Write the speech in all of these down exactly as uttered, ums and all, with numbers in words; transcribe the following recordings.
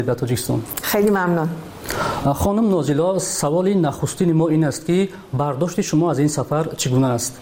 در تاجیکستان. خیلی ممنون. خانم نازیلا، سوال نخستین ما این است که برداشت شما از این سفر چگونه است؟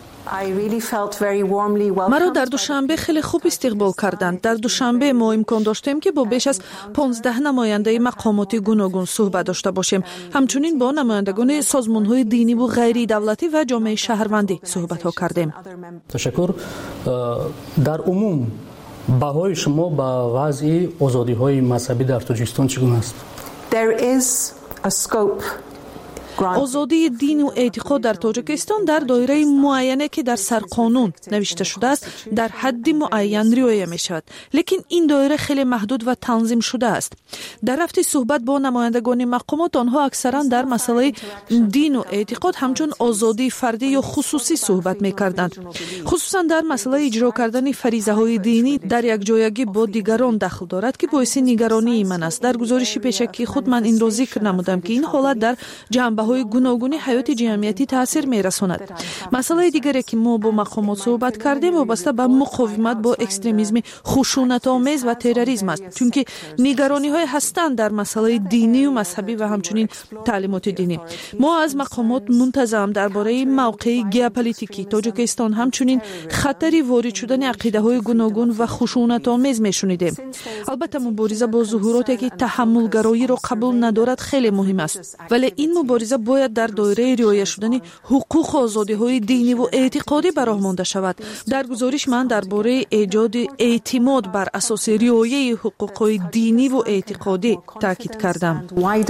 مرا در دوشنبه خیلی خوب استقبال کردند. در دوشنبه ما امکان داشتیم که با بیش از پانزده نماینده مقامات گوناگون صحبت داشته باشیم. همچنین با نمایندگان سازمان‌های دینی و غیر دولتی و جامعه شهروندی صحبت‌ها کردیم. تشکر. در عموم بهای شما با وضع آزادی‌های مذهبی در تاجیکستان چگونه است؟ There is a scope. آزادی دین و اعتقاد در تاجیکستان در دایره معینه که در سرقانون نوشته شده است در حد معین رعایت می شود، لیکن این دایره خیلی محدود و تنظیم شده است. در رفت صحبت با نمایندگان مقامات آنها اکثرا در مسئله دین و اعتقاد همچون آزادی فردی یا خصوصی صحبت می کردند، خصوصا در مسئله اجرا کردن فریضه های دینی در یک جایگی با دیگران دخل دارد که باعث نگرانی من است. در گزارش پیشکی خود من این را ذکر نمودم که این حالت در جنبه های گوناگون حیات جمعیتی تاثیر می‌رساند. مسئله دیگری که ما با مقامات صحبت کردیم وابسته به مقاومت با اکستریمیسم خشونت‌آمیز و تروریسم است، چون که نگرانی‌های هستند در مسئله دینی و مذهبی و همچنین تعلیمات دینی. ما از مقامات منتظم درباره موقع ژئوپلیتیکی تاجیکستان همچنین خطری وارد شدن عقیده‌های گوناگون و خشونت‌آمیز می‌شنیدیم. البته مبارزه با ظهوراتی که تحمل‌گرایی را قبول ندارد خیلی مهم است، ولی این مبارزه باید در دایره رعایت شدن حقوق و آزادی‌های دینی و اعتقادی براه مانده شود. در گزارش من درباره ایجاد اعتماد بر اساس رعایت حقوق‌های دینی و اعتقادی تاکید کردم.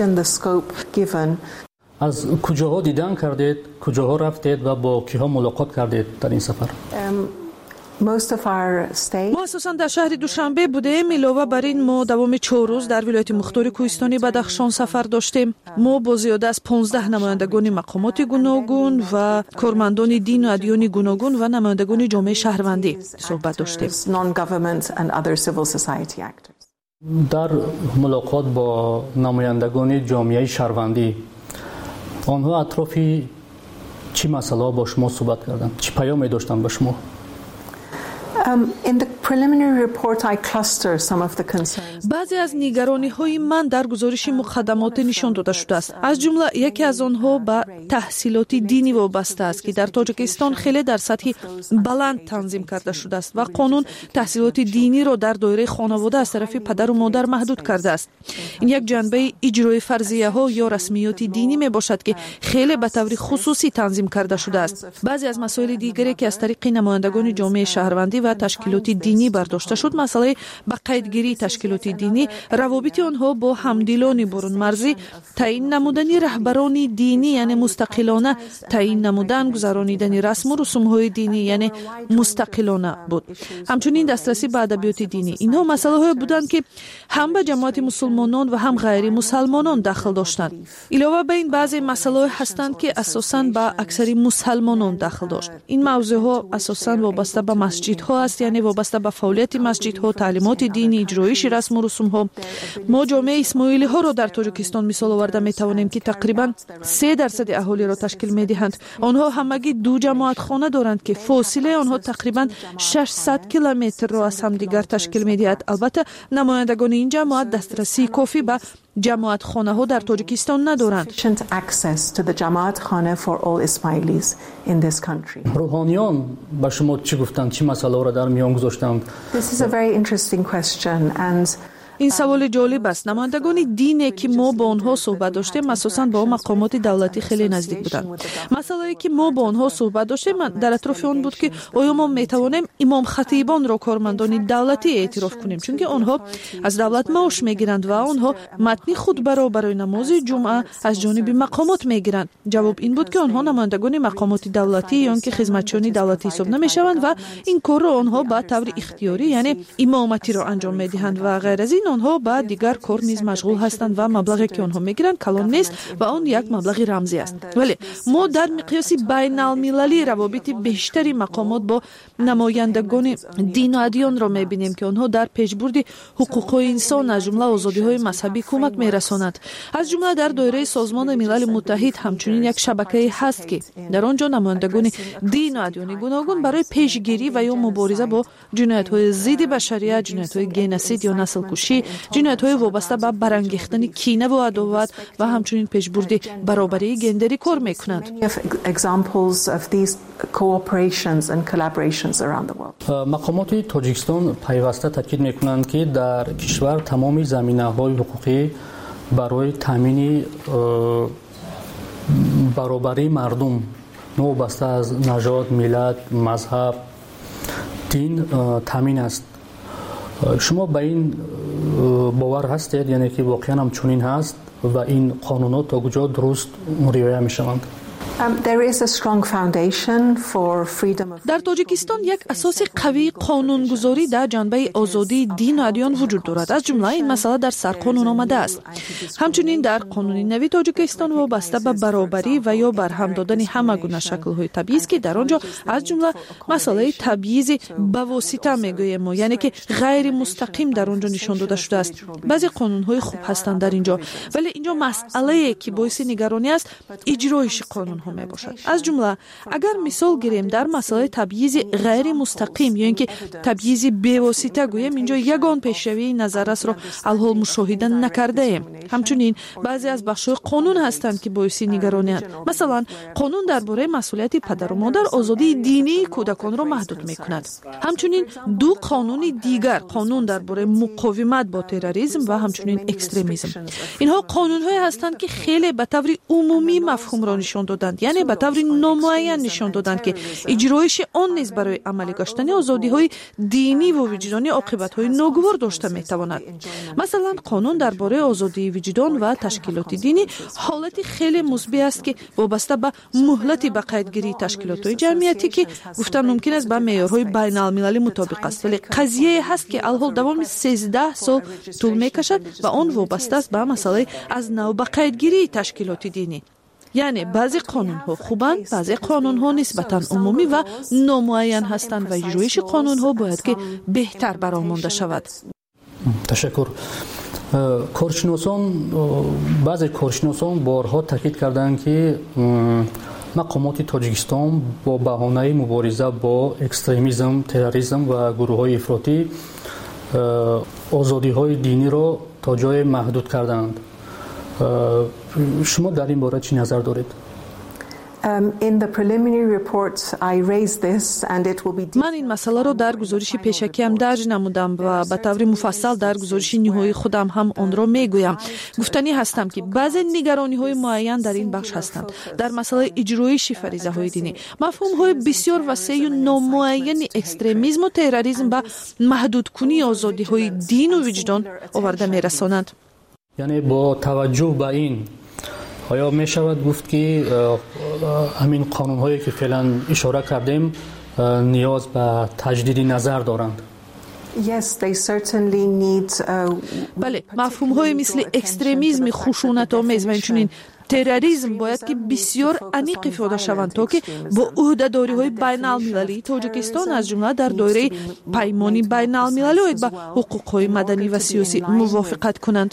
از کجاها دیدن کردید، کجاها رفتید و با کیها ملاقات کردید در این سفر؟ ما اساساً در شهر دوشنبه بودیم. علاوه بر این ما دوام چهار روز در ولایت مختار کوهستانی بدخشان سفر داشتیم. ما با زیاده از پانزده نمایندگان مقامات گوناگون و کارمندان دین و ادیان گوناگون و نمایندگان جامعه شهروندی صحبت داشتیم. در ملاقات با نمایندگان جامعه شهروندی آنها اطرافی چی مسئله با شما صحبت کردند؟ چی پیامی داشتند با شما؟ بعضی از نگرانی‌های من در گزارش مقدمات نشان داده شده است. از جمله یکی از آنها به تحصیلات دینی وابسته است که در تاجیکستان خیلی در سطح بلند تنظیم کرده شده است و قانون تحصیلات دینی را در دایره خانواده از طرف پدر و مادر محدود کرده است. این یک جنبه اجرای فرضیه‌ها یا رسمیات دینی می باشد که خیلی به طور خصوصی تنظیم کرده شده است. بعضی از مسائل دیگری که از طریق نمایندگان جامعه شهروندی و تشکیلات دینی برداشته شد، مسئله با قیدگیری تشکیلات دینی، روابط آنها با همدلان برون مرزی، تعیین نمودن رهبران دینی یعنی مستقلانه، تعیین نمودن گذرانیدن رسم و رسوم‌های دینی یعنی مستقلانه بود. همچنین دسترسی به ادبیات دینی. اینها مسائلی بودند که هم به جماعت مسلمانان و هم غیر مسلمانان دخل داشتند. علاوه بر این بعضی مسائل هستند که اساساً به اکثر مسلمانان دخل داشت. این موضوعها اساساً وابسته به مسجدها است، یعنی وابسته به فعالیت مسجدها، تعلیمات دینی، اجرایش رسم و رسوم ها. ما جامعه اسماعیلی ها را در تاجیکستان مثال آورده می توانیم که تقریبا سه درصد اهالی را تشکیل می دهند. آنها همگی دو جماعت خانه دارند که فاصله آنها تقریبا ششصد کیلومتر را از همدیگر تشکیل می دهد. البته نمایندگان این جماعت دسترسی کافی به جماعت خانه ها در تاجیکستان ندارند. روحانیان به شما چی گفتند؟ چی مسائل را در میان گذاشتند؟ این سوال جالب است. نمایندگان دینی که ما با آنها صحبت داشتیم اساساً با مقامات دولتی خیلی نزدیک بودند. مسئله که ما با آنها صحبت داشتیم در اطراف آن بود که آیا ما میتوانیم امام خطیبان را کارمندان دولتی اعتراف کنیم، چون که آنها از دولت معاش میگیرند و آنها متن خطبه را برای نماز جمعه از جانب مقامات میگیرند. جواب این بود که آنها نمایندگان مقامات دولتی یا که خدمتچیان دولتی حساب نمیشوند و این کار را آنها به طور اختیاری یعنی امامتی را انجام میدهند و غیر از این آنها با دیگر کار نیز مشغول هستند و مبلغی که آنها میگیرند کلان نیست و آن یک مبلغ رمزی است. ولی ما در مقیاس بین المللی روابط بیشتری مقامات با نمایندگان دین و ادیان را میبینیم که آنها در پیشبرد حقوق انسان از جمله آزادی‌های مذهبی کمک میرسانند. از جمله در دایره سازمان ملل متحد همچنین یک شبکه هست که در آنجا نمایندگان دین و ادیان گوناگون برای پیشگیری و یا مبارزه با جنایت‌های ضد بشریت، جنایت‌های گنوسید یا نسل کشی ҷиноӣ, ҷиноятҳои вобаста ба барангехтани кина ва адоват ва ҳамчунин пешбурди баробарии гендерӣ кор мекунанд. мақомоти тоҷикистон пайваста таъкид мекунанд ки дар кишвар тамоми заминаҳои ҳуқуқӣ барои таъмини баробарии мардум новобаста аз нажод, миллат, мазҳаб, дин таъмин аст. шумо ба ин бовар ҳастед, яъне ки воқеан ҳам чунин ҳаст ва ин қонунот то куҷо дуруст риоя мешаванд? дар тоҷикистон як асоси қавии қонунгузорӣ дар ҷанбаи озодии дин ва адён вуҷуд дорад. аз ҷумла ин масъала дар сарқонун омадааст. ҳамчунин дар қонуни нави тоҷикистон вобаста ба баробарӣ ва ё барҳам додани ҳама гуна шаклҳои табъиз ки дар он ҷо аз ҷумла масъалаи табъизи ба восита мегӯем мо, яъне ки ғайри мустақим дар он ҷо нишон дода шудааст. баъзе қонунҳои хуб ҳастанд дар ин ҷо, вале ин ҷо масъалае ки боиси нигаронӣ аст иҷроиши қонунҳо мебошад. аз ҷумла агар мисол гирем дар масъалаи табъизи ғайри мустақим ё ин ки табъизи бевосита гӯем, ин ҷо ягон пешравии назаррасро алҳол мушоҳида накардаем. ҳамчунин баъзе аз бахшҳои қонун ҳастанд ки боиси нигаронианд. масалан, қонун дар бораи масъулияти падару модар озодии динии кӯдаконро маҳдуд мекунад. ҳамчунин ду қонуни дигар, қонун дар бораи муқовимат бо терроризм ва ҳамчунин экстремизм. инҳо қонунҳое ҳастанд ки хеле ба таври умумӣ мафҳумро нишон доданд, яъне ба таври номуайян нишон доданд ки иҷроиши он низ барои амалӣ гаштани озодиҳои динӣ ва виҷдонӣ оқибатҳои ногувор дошта метавонад. масалан, қонун дар бораи озодии виҷдон ва ташкилоти динӣ ҳолати хеле мусбӣ аст ки вобаста ба муҳлати ба қайдгирии ташкилотҳои ҷамъиятӣ ки гуфтан мумкин аст ба меъёрҳои байналмилалӣ мутобиқ аст, вале қазияе ҳаст ки алҳол давоми сездаҳ сол тӯл мекашад ва он вобаста аст ба масъалаи аз нав ба қайдгирии ташкилоти динӣ. яъне баъзе қонунҳо хубанд, баъзе қонунҳо нисбатан умумӣ ва номуайян ҳастанд ва иҷроиши қонунҳо бояд ки беҳтар баромонда шавад. ташаккур. коршиносон баъзе коршиносон борҳо таъкид карданд ки мақомоти тоҷикистон бо баҳонаи мубориза бо экстремизм, терроризм ва гурӯҳҳои ифротӣ озодиҳои диниро то ҷое маҳдуд карданд. шумо дар ин бора чӣ назар доред? ман ин масъаларо дар гузориши пешакиам дарҷ намудам ва ба таври муфассал дар гузориши ниҳоии худам ҳам онро мегӯям. гуфтанӣ ҳастам ки баъзе нигарониҳои муайян дар ин бахш ҳастанд. дар масъалаи иҷроиши фаризаҳои динӣ мафҳумҳои бисёр васеъу номуайяни экстремизму терроризм ба маҳдудкунии озодиҳои дину виҷдон оварда мерасонанд. яъне бо таваҷҷӯҳ ба ин оё мешавад гуфт ки ҳамин қонунҳое ки феълан ишора кардем ниёз ба таҷдиди назар доранд? бале, мафҳумҳое мисли экстремизми хушунатомез ва инчунин терроризм бояд ки бисёр аниқ ифода шаванд то ки бо ӯҳдадориҳои байналмилалии тоҷикистон аз ҷумла дар доираи паймони байналмилалӣ оид ба ҳуқуқҳои маданӣ ва сиёсӣ мувофиқат кунанд.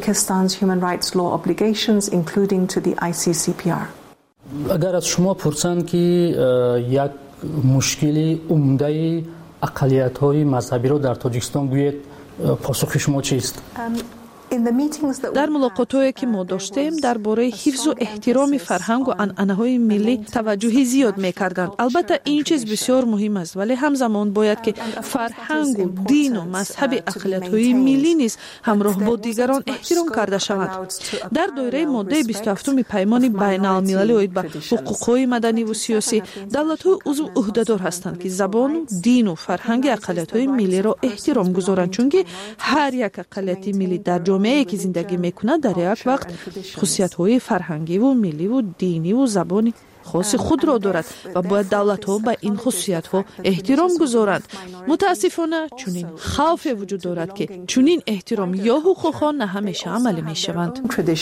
агар аз шумо пурсанд ки як мушкили умдаи ақалиятҳои мазҳабиро дар тоҷикистон гӯед, посухи шумо чист? дар мулоқотҳое ки мо доштем дар бораи ҳифзу эҳтироми фарҳангу анъанаҳои миллӣ таваҷҷӯҳи зиёд мекарданд. албатта ин чиз бисёр муҳим аст, вале ҳамзамон бояд ки фарҳангу дину мазҳаби ақалиятҳои миллӣ низ ҳамроҳ бо дигарон эҳтиром карда шаванд. дар доираи моддаи бисту ҳафтуми паймони байналмилалӣ оид ба ҳуқуқҳои маданиву сиёсӣ давлатҳои узв ӯҳдадор ҳастанд ки забону дину фарҳанги ақалиятҳои миллиро эҳтиром гузоранд, чунки ҳар як ақалияти миллӣ дар ҷомеае ки зиндагӣ мекунад дар як вақт хусусиятҳои фарҳангиву милливу диниву забони хоси худро дорад ва бояд давлатҳо ба ин хусусиятҳо эҳтиром гузоранд. мутаассифона чунин хавфе вуҷуд дорад ки чунин эҳтиром ё ҳуқуқҳо на ҳамеша амалӣ мешаванд.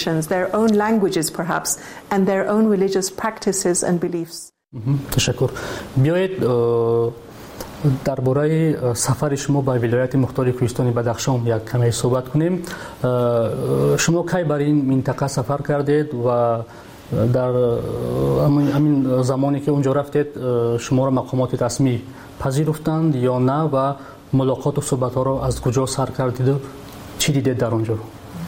ташаккур. биёед дар бораи сафари шумо ба вилояти мухтори кӯҳистони Бадахшон як каме суҳбат кунем. шумо кай бар ин минтақа сафар кардед ва дар ҳамин замоне ки унҷо рафтед шуморо мақомоти расмӣ пазируфтанд ё на ва мулоқоту суҳбатҳоро аз куҷо сар кардиду? چی دیدید در اونجا؟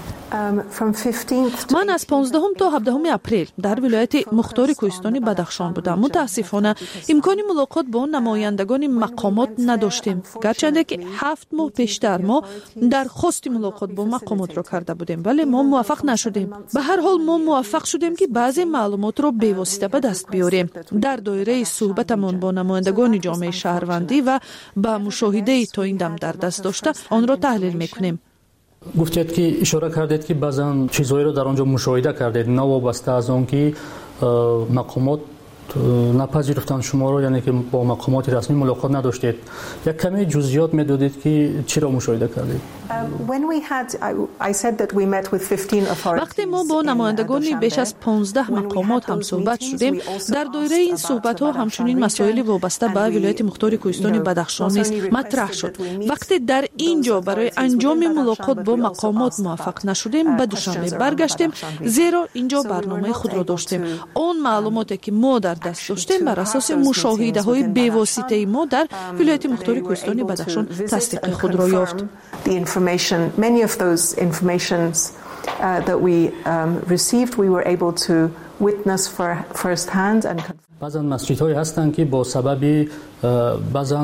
من از پانزدهم تا هفدهم اپریل در ولایت مختار کوهستانی بدخشان بودم. متاسفانه امکانی ملاقات با نمایندگان مقامات نداشتیم، گرچند که هفت ماه پیشتر ما درخواست ملاقات با مقامات را کرده بودیم ولی ما موفق نشدیم. به هر حال ما موفق شدیم که بعضی معلومات را به واسطه به دست بیاریم. در دایره صحبتمان با نمایندگان جامعه شهروندی و به مشاهده تا این دم در دست داشته آن را تحلیل میکنیم. گفتید که اشاره کردید که بعضا چیزهایی رو در آنجا مشاهده کردید نوابسته از آن که مقامات نپذیرفتن شما رو، یعنی که با مقامات رسمی ملاقات نداشتید. یک کمی جزئیات میدادید که چی را مشاهده کردید؟ وقتی ما با نمایندگان بیش از پانزده مقامات هم صحبت شدیم، در دایره این صحبت ها همچنین مسائل وابسته به ولایت مختار کوهستان بدخشان نیز مطرح شد. وقتی در اینجا برای انجام ملاقات با مقامات موفق نشدیم، به دوشنبه برگشتیم، زیرا اینجا برنامه خود را داشتیم. آن معلوماتی که ما در دست داشتیم بر اساس مشاهده های بی‌واسطه ما در ولایت مختار کوهستان بدخشان تصدیق خود را یافت. Many of those informations uh, that we um, received, we were able to witness for first hand and بعضن مسجدهایی هستند که با سبب بعضن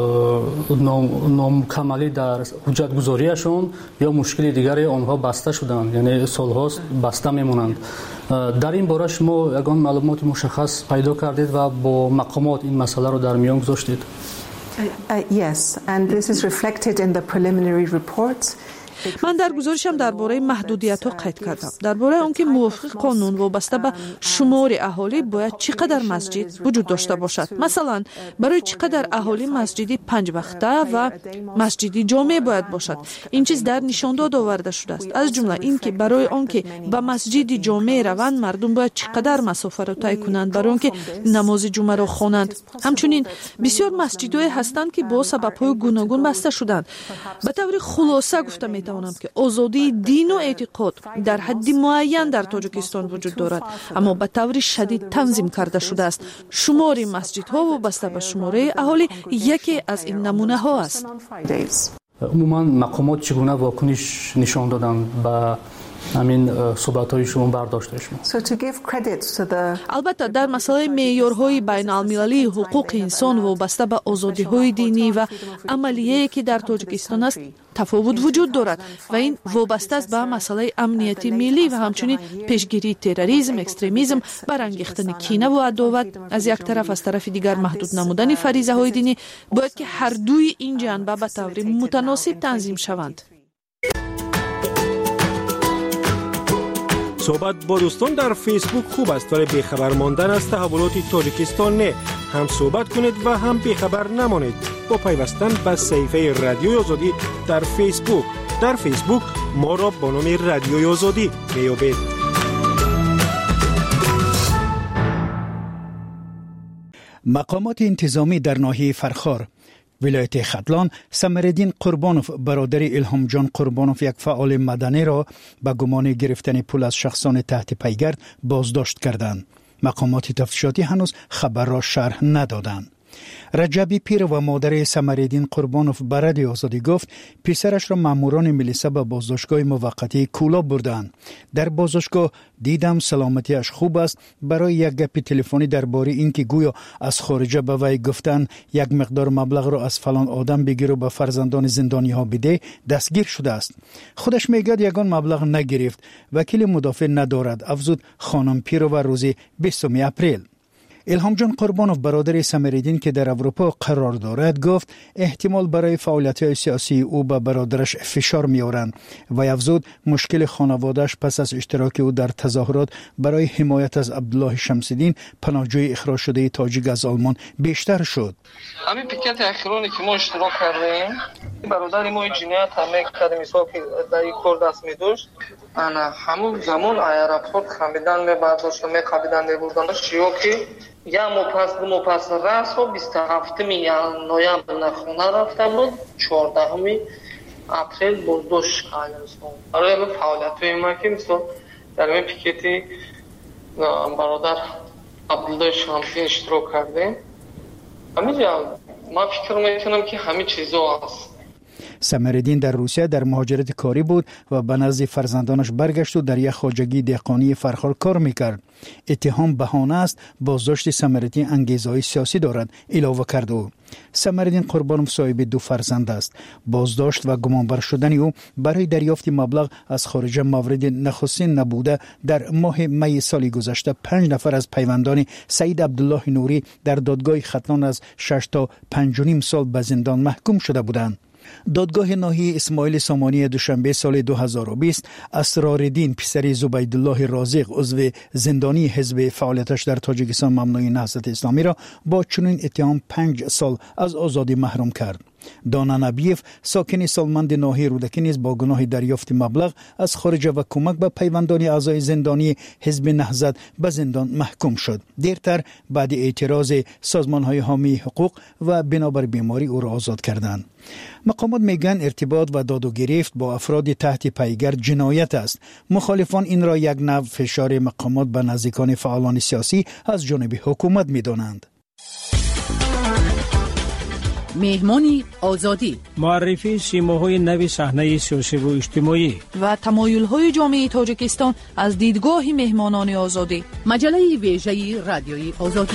نامکملی در حجت گذاریشون یا مشکل دیگری آنها بسته شدند، یعنی سالهاست بسته میمونند. در این باره شما یگان معلومات مشخص پیدا کردید و با مقامات این مسئله رو در میان گذاشتید؟ Uh, yes, and this is reflected in the preliminary report. من در گزارشم درباره محدودیت‌ها قید کردم. درباره آنکه موافق قانون وابسته به شمار اهالی باید چقدر مسجد وجود داشته باشد. مثلا برای چقدر اهالی مسجدی پنج وقته و مسجدی جامع باید باشد. این چیز در نشانداد آورده شده است. از جمله اینکه برای آنکه به مسجدی جامع روند مردم باید چقدر مسافت را طی کنند برای آنکه نماز جمعه را خوانند. همچنین بسیار مسجدهای هستند که با سبب‌های گوناگون بسته شدند. به طور خلاصه گفته می‌توانم که آزادی دین و اعتقاد در حد معین در تاجیکستان وجود دارد، اما به طور شدید تنظیم کرده شده است. شمار مسجدها وابسته به شماره اهالی یکی از این نمونه ها است. عموما مقامات چگونه واکنش نشان دادن به همین صحبت‌های شما برداشت شما؟ البته در مسئله معیارهای بین‌المللی حقوق انسان وابسته به آزادی‌های دینی و عملیه‌ای که در تاجیکستان است تفاوت وجود دارد و این وابسته است به مسئله امنیتی ملی و همچنین پیشگیری تروریسم، اکستریمیسم، برانگیختن کینه و عداوت از یک طرف، از طرف دیگر محدود نمودن فریضه‌های دینی باید که هر دوی این جنبه به طور متناسب تنظیم شوند. صحبت با دوستان در فیسبوک خوب است ولی بیخبر ماندن از تحولات تاجیکستان نه. هم صحبت کنید و هم بیخبر نمانید با پیوستن به صفحه رادیوی آزادی در فیسبوک. در فیسبوک ما را با نام رادیوی آزادی میابید. مقامات انتظامی در ناحیه فرخار ولایت ختلان سمرالدین قربانوف برادر الهام جان قربانوف یک فعال مدنی را به گمان گرفتن پول از شخصان تحت پیگرد بازداشت کردند. مقامات تفتیشاتی هنوز خبر را شرح ندادند. رجبی پیر و مادر سمرالدین قربانوف به رادیو آزادی گفت پسرش را ماموران ملیسا به بازداشتگاه موقتی کولا بردند. در بازداشتگاه دیدم سلامتیش خوب است. برای یک گپ تلفنی درباره اینکه گویا از خارجه به وی گفتند یک مقدار مبلغ را از فلان آدم بگیر و به فرزندان زندانی ها بده دستگیر شده است. خودش میگه یگان مبلغ نگرفت. وکیل مدافع ندارد. افزود خانم پیر و روز بیستم اپریل. الهام جان قربانوف برادر سمرالدین که در اروپا قرار دارد گفت احتمال برای فعالیت‌های سیاسی او به برادرش فشار می‌آورند و افزود مشکل خانواده‌اش پس از اشتراک او در تظاهرات برای حمایت از عبدالله شمس‌الدین پناهجوی اخراج شده تاجیک از آلمان بیشتر شد. همین پیکت اخیرانی که ما اشتراک کردیم برادر ما جنایت هم کردیم مثلا که در این کار دست می‌داشت انا همون زمان ایرپورت خمیدن می برداشت می خمیدن می بردن چیو که یا مو پس دو مو پس راست و بیست و هفتم نوامبر نخونه رفتم بود چهاردهم اپریل برداشت کردیم. برای به فعالیت‌های ما که مثلا در این پیکتی برادر عبدالله شمس‌الدین اشتراک کردیم. همینجا ما فکر میکنم که همه چیزا هست. سمرالدین در روسیه در مهاجرت کاری بود و به نزد فرزندانش برگشت و در یک خواجگی دهقانی فرخار کار میکرد. اتهام بهانه است بازداشت سمرالدین انگیزه‌های سیاسی دارد اعلام کرد. او سمرالدین قربانوف صاحب دو فرزند است. بازداشت و گمانبر شدن او برای دریافت مبلغ از خارج مورد نخستین نبوده. در ماه می سال گذشته پنج نفر از پیوندان سعید عبدالله نوری در دادگاه ختلان از شش تا پنج و نیم سال به زندان محکوم شده بودند. دادگاه ناحیه اسماعیل سامانی دوشنبه سال دو هزار و بیست اسرارالدین پسر زبیدالله رازق عضو زندانی حزب فعالیتش در تاجیکستان ممنوعه نهضت اسلامی را با چنین اتهام پنج سال از آزادی محروم کرد. دانا نبیف ساکن سالمند ناحیه رودکی نیز با گناه دریافت مبلغ از خارج و کمک به پیوندان اعضای زندانی حزب نهضت به زندان محکوم شد. دیرتر بعد اعتراض سازمان‌های حامی حقوق و بنابر بیماری او را آزاد کردند. مقامات میگن ارتباط و داد و گرفت با افراد تحت پیگر جنایت است. مخالفان این را یک نوع فشار مقامات به نزدیکان فعالان سیاسی از جانب حکومت می‌دانند. مهمانی آزادی، معرفی سیماهای نوی صحنه سیاسی و اجتماعی و تمایل‌های جامعه تاجیکستان از دیدگاه مهمانان آزادی. مجله ویژه رادیوی آزادی.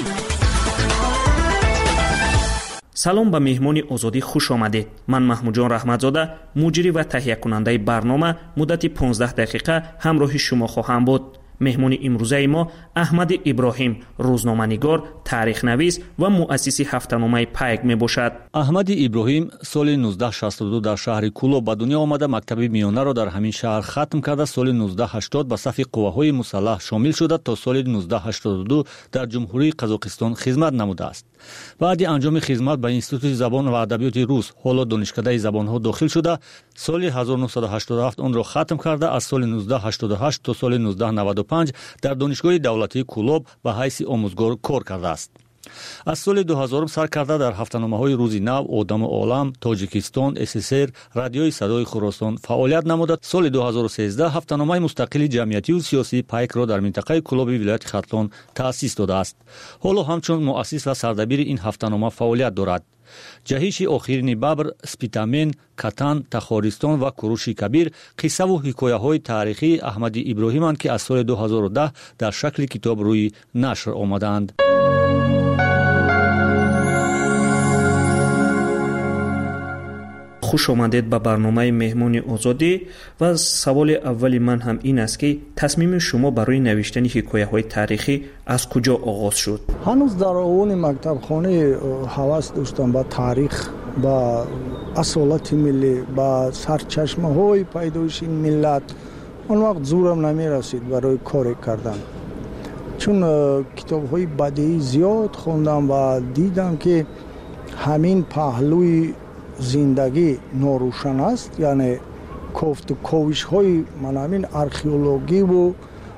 سلام به مهمانی آزادی خوش آمدید. من محمود جان رحمتزاده مجری و تهیه کننده برنامه مدت پانزده دقیقه همراه شما خواهم بود. مهمون امروزه ما احمد ابراهیم روزنامه‌نگار، تاریخ نویس و مؤسس هفته‌نامه پیک می باشد. احمد ابراهیم سال نوزده شصت و دو در شهر کولو به دنیا آمده. مکتب میانه را در همین شهر ختم کرده. سال نوزده هشتاد به صف قواهای مسلح شامل شده تا سال نوزده هشتاد و دو در جمهوری قزاقستان خدمت نموده است. بعد انجام خدمت به انستیتوت زبان و ادبیات روس، حالا دانشکده زبان‌ها داخل شده. سال هزار و نهصد و هشتاد و هفت آن را ختم کرده. از سال نوزده هشتاد و هشت تا سال نوزده نود و پنج در دانشگاه دولتی کولوب به حیث آموزگار کار کرده است. از سال دو هزار سر کرده در هفته‌نامه‌های روزی نو، آدم و عالم، تاجیکستان، اس اس ار، رادیوی صدای خراسان فعالیت نموده. سال دو هزار و سیزده هفته‌نامه مستقل جمعیتی و سیاسی پیک را در منطقه کولوب ولایت ختلان تأسیس داده است. حالا همچون مؤسس و سردبیر این هفته‌نامه فعالیت دارد. جهش آخرین ببر، سپیتامن، کتان، تخارستان و کوروش کبیر قصه و حکایه‌های تاریخی احمد ابراهیم‌اند که از سال دو هزار و ده در شکل کتاب روی نشر آمدند. خوش آمدید به برنامه مهمانی آزادی و سوال اول من هم این است که تصمیم شما برای نوشتن حکایه‌های تاریخی از کجا آغاز شد؟ هنوز در اون مکتب خانه هوس داشتم با تاریخ، با اصالت ملی، با سرچشمه های پیدایش ملت. اون وقت زورم نمی رسید برای کار کردن، چون کتاب های بدیعی زیاد خوندم و دیدم که همین پهلوی زندگی ناروشن است. یعنی کفت و کوش های من همین ارخئولوژی و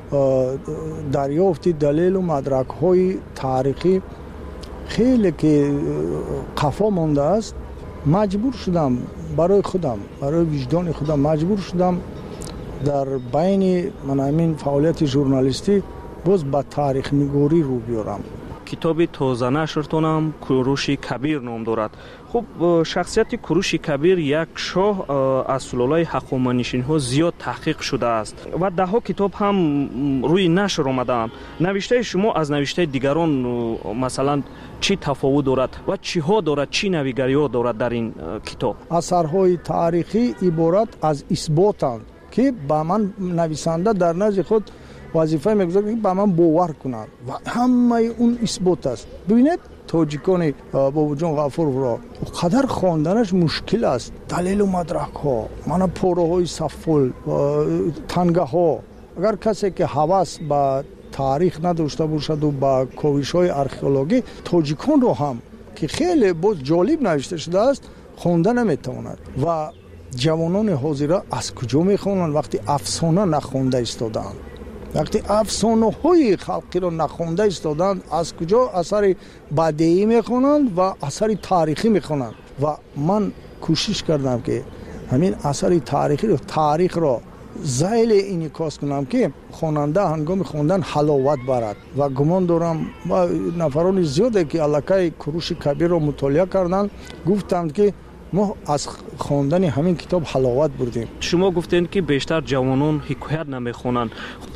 دریافت دلیل و مدرک های تاریخی خیلی که قفا مانده است. مجبور شدم برای خودم، برای وجدان خودم مجبور شدم در بین من همین فعالیت ژورنالیستی باز با تاریخ نگاری رو بیارم. کتاب تازه نشرتانم کوروش کبیر نام دارد. خب شخصیت کوروش کبیر یک شاه از سلاله هخامنشیان ها زیاد تحقیق شده است و ده ها کتاب هم روی نشر آمدند. نوشته شما از نوشته دیگران مثلا چی تفاوت دارد و چی ها دارد، چی نویگری ها دارد در این کتاب؟ اثرهای تاریخی عبارت از اثباتند که با من نویسنده در نزد خود وظیفه میگذاره که با من باور کنند و همه اون اثبات است. ببینید تاجیکان بابا جان غفور را قدر خواندنش مشکل است. دلیل و مدرک ها، من پاره های سفل، تنگه ها. اگر کسی که هوس با تاریخ نداشته باشد و با کوشش های ارخئولوژی، تاجیکان رو هم که خیلی باز جالب نوشته شده است خوانده نمیتواند. و جوانان حاضر از کجا میخوانند وقتی افسانه نخوانده ایستادند؟ وقتی افسانه های خلقی را نخوانده ایستادند از کجا اثر بدیعی میخوانند و اثر تاریخی میخوانند؟ و من کوشش کردم که همین اثر تاریخی رو تاریخ را ذیل انعکاس کنم که خواننده هنگام خواندن حلاوت برد. و گمان دارم با نفران زیاده که الکی کوروش کبیر را مطالعه کردند گفتند که ما از خواندن همین کتاب حلاوت بردیم. شما گفتین که بیشتر جوانان حکایت نمیخونن.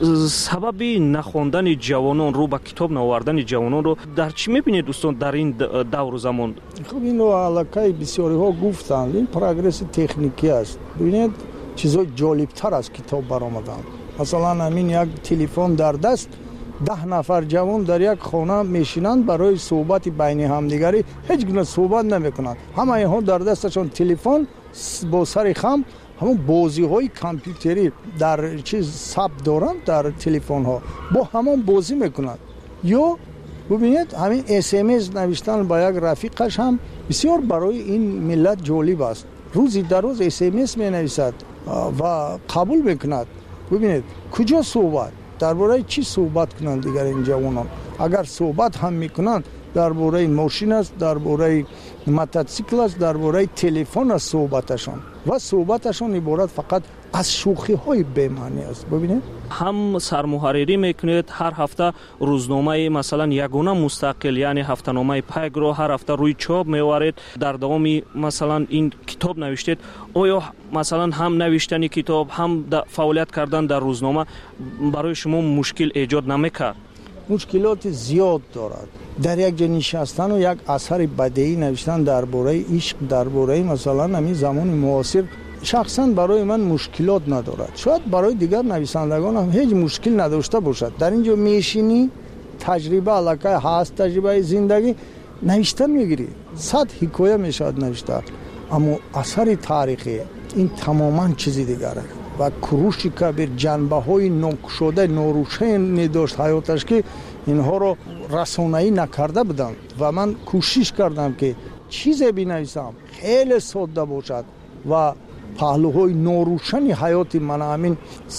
سبب نخواندن جوانان رو با کتاب نوردن جوانان رو در چی میبینید دوستان در این دور و زمان؟ خب این رو علاقه بسیاری ها گفتند، این پروگرس تکنیکی است. ببینید چیزای جالبتر از کتاب برآمدن. مثلا همین یک تلفن در دست، ده نفر جوان در یک خانه میشینند برای صحبت بین همدیگری هیچ گونه صحبت نمیکنند. همه اینها در دستشون تلفن با سر خم همون بازی های کامپیوتری در چیز ثبت دارند در تلفن ها با همون بازی میکنند. یا ببینید همین اس ام اس نوشتن با یک رفیقش هم بسیار برای این ملت جالب است. روزی در روز اس ام اس می نویسد و قبول میکند. ببینید کجا صحبت درباره چی صحبت کنند دیگر این جوانان؟ اگر صحبت هم میکنند درباره ماشین است، درباره موتورسیکل است، درباره تلفن است صحبتشان و صحبتشان عبارت فقط از شوخی های بی‌معنی است. ببینید هم سرمحرری میکنید هر هفته روزنامه مثلا یگانه مستقل یعنی هفته‌نامه پیگ رو هر هفته روی چاپ میوارید. در دوام مثلا این کتاب نوشتید، آیا مثلا هم نوشتن کتاب هم فعالیت کردن در روزنامه برای شما مشکل ایجاد نمیکرد؟ مشکلات زیاد دارد. در یک جا نشستن و یک اثر بدیعی نوشتن درباره عشق، درباره مثلا همین زمان معاصر شخصا برای من مشکلات ندارد. شاید برای دیگر نویسندگان هم هیچ مشکل نداشته باشد. در اینجا میشینی تجربه علاقه هست، تجربه زندگی نوشتن میگیری، صد حکایه میشود نوشته، اما اثر تاریخی این تماما چیزی دیگره. و کروش کبیر جنبه های ناکشوده ناروشن داشت حیاتش که اینها رو رسانه‌ای نکرده بودم و من کوشش کردم که چیزی بنویسم خیلی ساده باشد و پهلوهای ناروشن حیات من، همین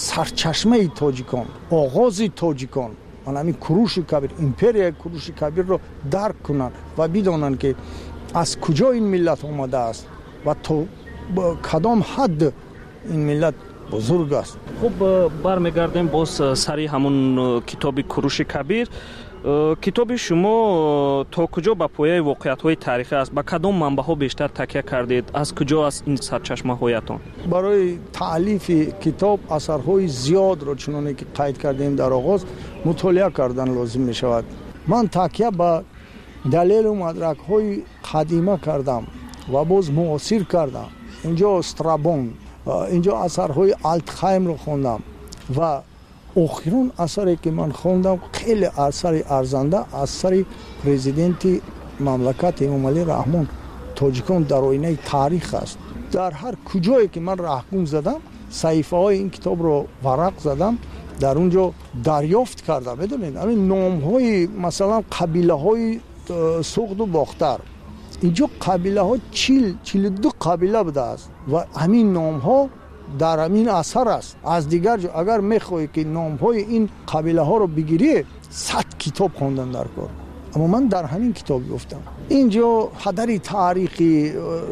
سرچشمه تاجیکان، آغاز تاجیکان، من همین کروش کبیر، امپریای کروش کبیر رو درک کنن و بدانن که از کجا این ملت آمده است و تا کدام حد این ملت بزرگ است. خب برمیگردیم باز سری همون کتاب کروش کبیر. کتاب شما تا کجا به پایه واقعیت های تاریخی است؟ به کدام منبع ها بیشتر تکیه کردید؟ از کجا است این سرچشمه هایتان؟ برای تالیف کتاب اثرهای زیاد را چنانه که قید کردیم در آغاز مطالعه کردن لازم می شود. من تکیه به دلیل و مدرک های قدیمه کردم و باز معاصر کردم. اینجا استرابون، اینجا اثرهای آلتخایم رو خوندم و آخرین اثری که من خوندم خیلی اثر ارزنده، اثر پرزیدنت مملکت امام علی رحمان تاجیکان در آینه تاریخ است. در هر کجایی که من رهگم زدم صحیفه های این کتاب رو ورق زدم، در اونجا دریافت کردم. بدونید همین نام های مثلا قبیله های سوخت و باختر، اینجا قبیله ها چیل چیل دو قبیله بوده است و همین نام ها در همین اثر است. از دیگر جا اگر میخوایی که نام های این قبیله ها رو بگیری صد کتاب خوندن در کار، اما من در همین کتاب گفتم. اینجا حدر تاریخی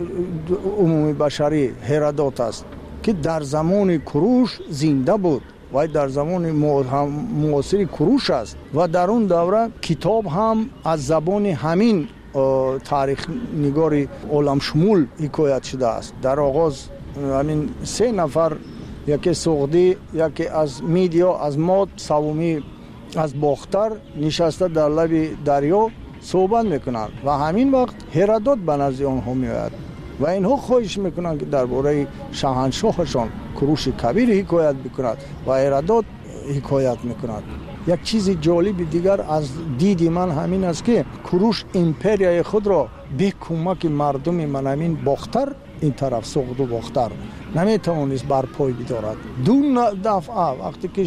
عمومی بشری هرودوت است که در زمان کروش زنده بود و در زمان معاصر کروش است و در اون دوره کتاب هم از زبان همین تاریخ نگاری عالم شمول حکایت شده است. در آغاز همین سه نفر، یکی سوغدی، یکی از میدیا، از ماد، سومی از باختر نشسته در لب دریا صحبت میکنند و همین وقت هرودوت به نزد آنها میآید و اینها خواهش میکنند که درباره شاهنشاهشان کروش کبیر حکایت بکند و هرودوت حکایت میکند. یک چیز جالب دیگر از دید من همین است که کروش امپریای خود را به کمک مردم من همین باختر، این طرف سوغد و باختر نمیتوانست بر پای بدارد. دو دفعه وقتی که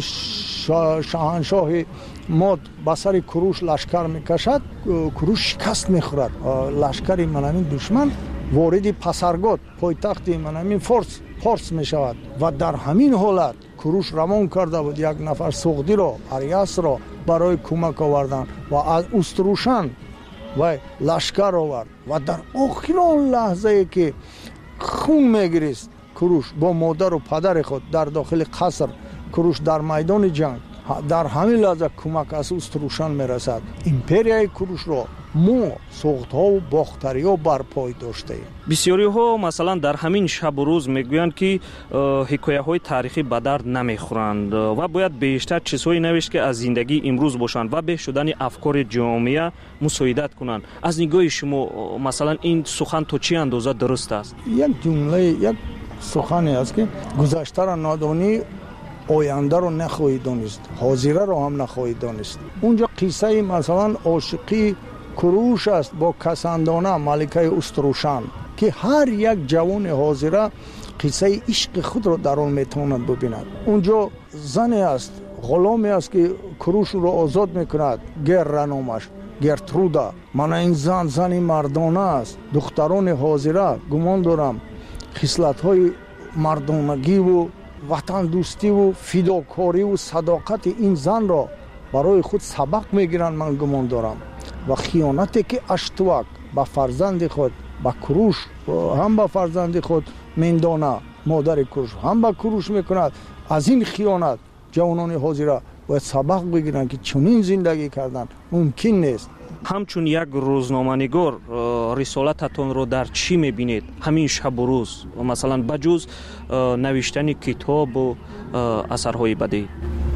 شاهنشاه ماد به سر کروش لشکر میکشد، کروش شکست میخورد. لشکر من همین دشمن وارد پسرگاد پایتخت من همین فارس پارس میشود و در همین حالت کروش روان کرده بود یک نفر سوغدی را، اریاس را برای کمک آوردن و از استروشن و لشکر آورد و در آخرین لحظه که خون میگریست کروش با مادر و پدر خود در داخل قصر، کروش در میدان جنگ در همین لحظه کمک از استروشن میرسد. امپریای کروش را ما سوخت‌ها و باختری‌ها برپای داشتیم. بسیاری‌ها مثلا در همین شب و روز میگویند که حکایه‌های تاریخی به درد نمیخورند و باید بیشتر چیزهایی نوشت که از زندگی امروز باشند و به شدن افکار جامعه مساعدت کنند. از نگاه شما مثلا این سخن تو چه اندازه درست است؟ یک جمله یک سخنی است که گذشته را نادانی آینده رو نخواهی دانست، حاضره رو هم نخواهی دانست. اونجا قصه مثلا عاشقی کروش است با کسندانه ملکه استروشان که هر یک جوان حاضره قصه عشق خود رو در آن میتواند ببیند. اونجا زنی است، غلامی است که کروش رو آزاد میکند، گر نامش گرترودا. من این زن زنی مردانه است. دختران حاضره گمان دارم خصلت های مردانگی و وطن دوستی و فداکاری و صداقت این زن را برای خود سبق میگیرند. من گمان دارم و خیانتی که اشتوک با فرزند خود با کروش هم با فرزند خود میندانه، مادر کروش هم با کروش میکند، از این خیانت جوانان حاضره باید سبق بگیرند که چنین زندگی کردن ممکن نیست. همچون یک روزنامه‌نگار رسالتتون رو در چی میبینید همین شب و روز، مثلا بجز نوشتن کتاب و اثرهای بدی؟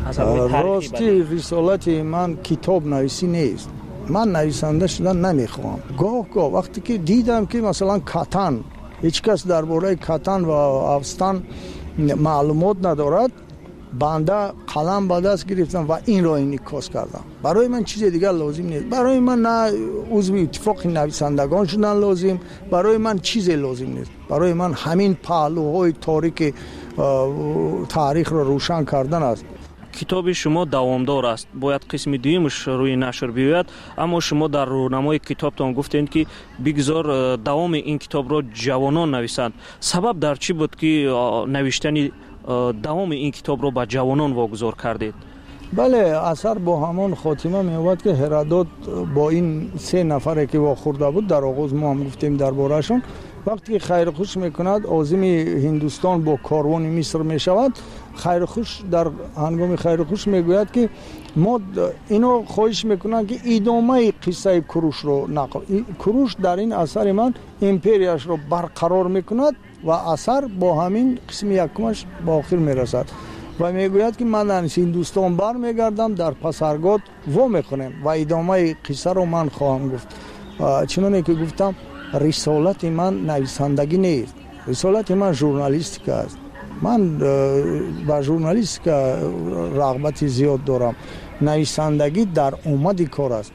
راستی رسالت من کتاب نویسی نیست. من نویسنده شدن نمیخوام. گاه گاه وقتی که دیدم که مثلا کتن هیچ کس درباره کتن و افستان معلومات ندارد، بنده قلم به دست گرفتم و این را انعکاس کردم. برای من چیز دیگر لازم نیست. برای من نه عضو اتفاق نویسندگان شدن لازم، برای من چیز لازم نیست. برای من همین پهلوهای تاریک تاریخ را روشن کردن است. کتاب شما دوامدار است، باید قسم دویمش روی نشر بیاید، اما شما در رونمای کتابتان گفتید که بگذار دوام این کتاب را جوانان نویسند. سبب در چی بود که نوشتن دوام این کتاب رو به جوانان واگذار کردید؟ بله، اثر با همان خاتمه می‌یابد که هرودوت با این سه نفری که واخورده بود در آغاز ما هم گفتیم درباره‌شون، وقتی خیر خوش میکند عازم هندوستان با کاروان مصر میشود، خیر خوش در هنگام خیر خوش میگوید که ما اینو خواهش میکنن که ادامه قصه کروش رو نقل. کروش در این اثر من امپریاش رو برقرار میکند و اثر با همین قسم یکمش با آخر میرسد و میگوید که من از هندوستان بر میگردم، در پسرگاد و میکنم و ادامه قصه رو من خواهم گفت. چنانه که گفتم رسالت من نویسندگی نیست، رسالت من ژورنالیستیک است. من با ژورنالیستیک رغبت زیاد دارم. نویسندگی در اومدی کار است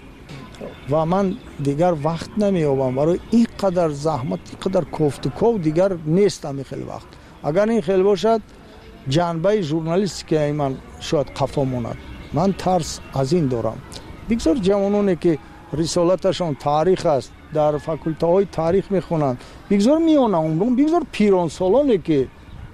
و من دیگر وقت نمیابم برای این قدر زحمت، این قدر کوفت و کو دیگر نیستم. خیلی وقت اگر این خیلی باشد جنبه ژورنالیستیک من شاید قفا ماند. من ترس از این دارم. بگذار جوانانی که رسالتشان تاریخ است در فاکولته های تاریخ میخونند، بگذار میانه اون، بگذار پیران سالانی که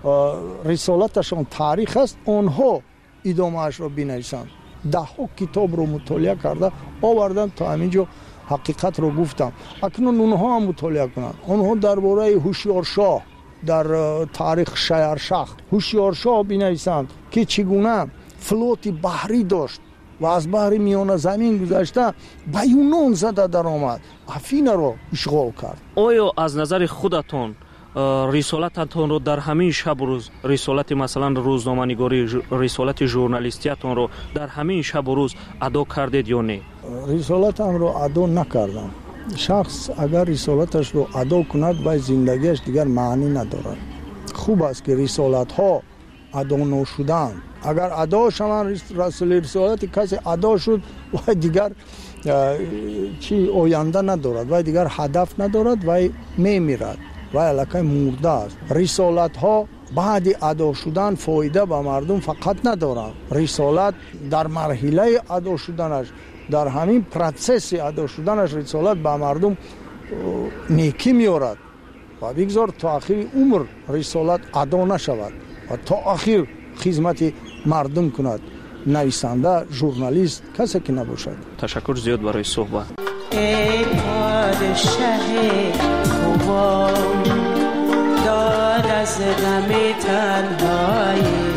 رسالتشان تاریخ است اونها ادامهش را بنویسند. ده ها کتاب رو مطالعه کرده آوردن تا همینجا حقیقت رو گفتم. اکنون اونها هم مطالعه کنند. اونها درباره هوشیارشاه در تاریخ شهرشاه هوشیارشاه بنویسند که چگونه فلوت بحری داشت و از بحر میانه زمین گذشته به یونان زده در آمد، افینا رو اشغال کرد. آیا از نظر خودتون رسالتتون رو در همین شب و روز، رسالت مثلا روزنامه‌نگاری، رسالت ژورنالیستیتون رو در همین شب و روز ادا کردید یا نه؟ رسالتم رو ادا نکردم. شخص اگر رسالتش رو ادا کند و زندگیش دیگر معنی ندارد. خوب است که رسالت ها ادا نشدن. اگر ادا شوند رسول رسالت کسی ادا شد و دیگر چی آینده ندارد و دیگر هدف ندارد و میمیرد و الکی مرده است. رسالت ها بعد ادا شدن فایده به مردم فقط ندارند. رسالت در مرحله ادا شدنش، در همین پروسس ادا شدنش رسالت به مردم نیکی میارد و بگذار تا آخر عمر رسالت ادا نشود و تا آخر خدمت مردم کند. نویسنده، ژورنالیست، کسی که نباشد. تشکر زیاد برای صحبت. ای پادشه خوبان داد از غم تنهایی